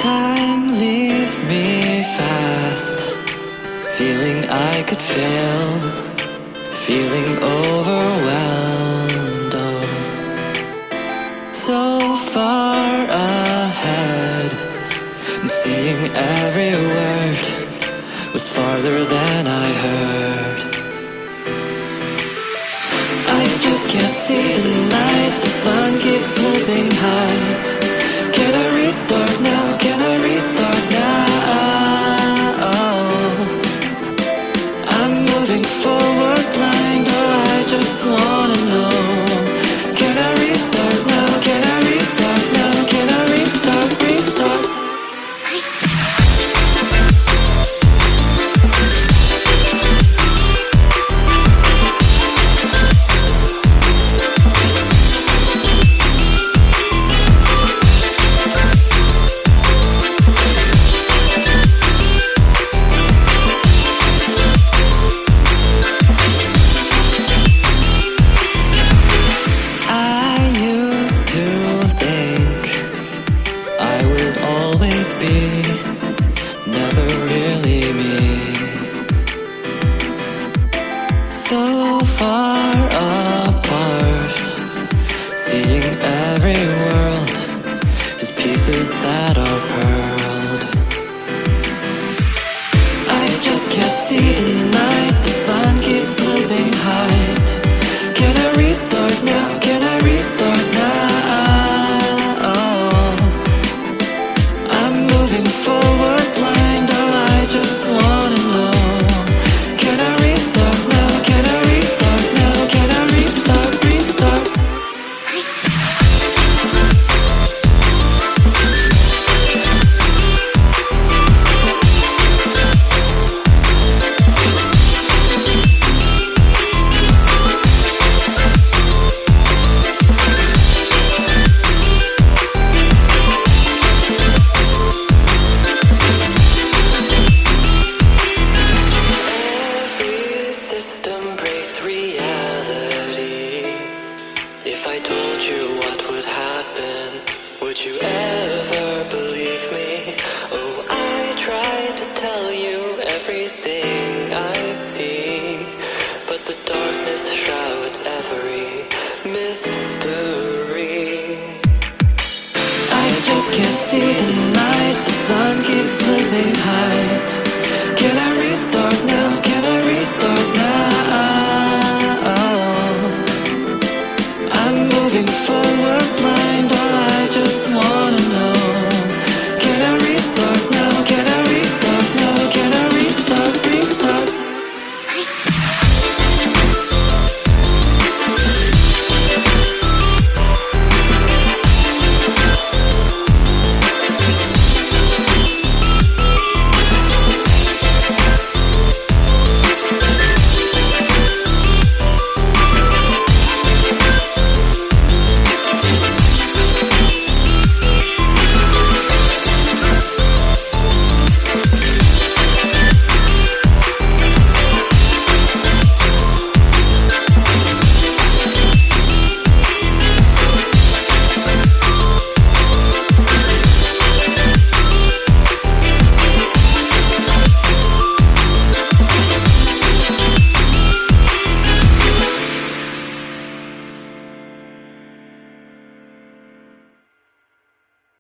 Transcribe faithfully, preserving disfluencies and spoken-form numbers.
Time leaves me fast, feeling I could fail, feeling overwhelmed. Oh, so far ahead, I'm seeing every word was farther than I heard. I just can't see the light, the sun keeps losing height. Can I restart now? Can I restart now? I'm moving forward blind, oh I just wanna know. Can I restart now? Can I restart now? Can I restart, restart? Be never really me. So far apart, seeing every world as pieces that are pearled. I just can't see the